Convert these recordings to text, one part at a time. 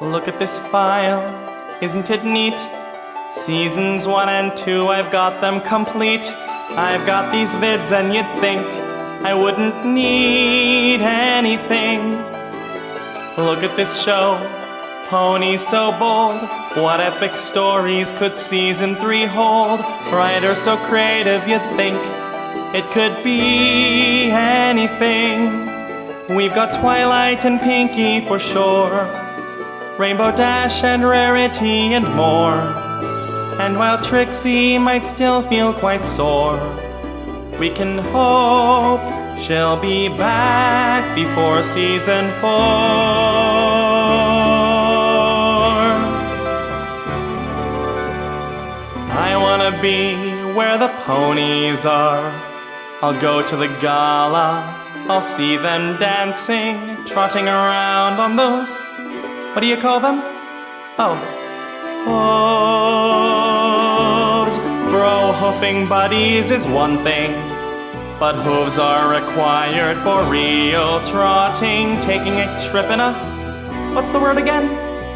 Look at this file, isn't it neat? Seasons 1 and 2, I've got them complete. I've got these vids and you'd think I wouldn't need anything. Look at this show, Pony So Bold. What epic stories could season 3 hold? Writers so creative you'd think it could be anything. We've got Twilight and Pinky for sure, Rainbow Dash and Rarity and more. And while Trixie might still feel quite sore, we can hope she'll be back before season 4. I wanna be where the ponies are. I'll go to the gala, I'll see them dancing, trotting around on those, what do you call them? Oh, hooves. Bro hoofing buddies is one thing, but hooves are required for real trotting. Taking a trip in a, what's the word again?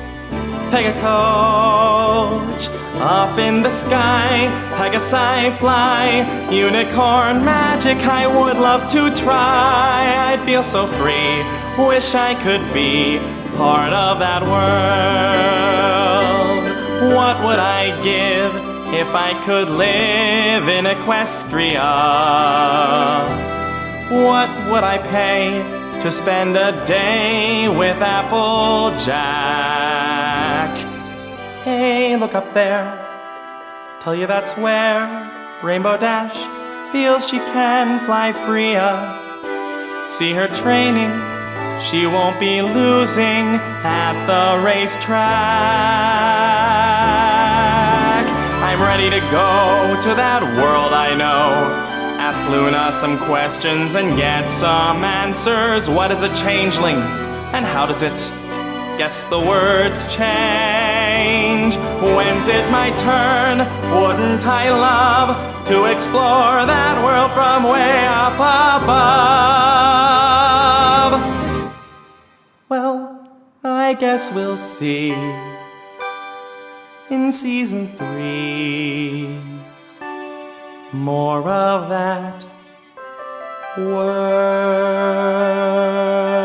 Pegacoach. Up in the sky, Pegasi fly, unicorn magic I would love to try. I'd feel so free, wish I could be part of that world. What would I give if I could live in Equestria? What would I pay to spend a day with Applejack? Hey, look up there, tell you that's where Rainbow Dash feels she can fly freer. See her training, she won't be losing at the racetrack. I'm ready to go to that world I know, ask Luna some questions and get some answers. What is a changeling, and how does it guess the words change? When's it my turn? Wouldn't I love to explore that world from way up above? Well, I guess we'll see in season 3 more of that world.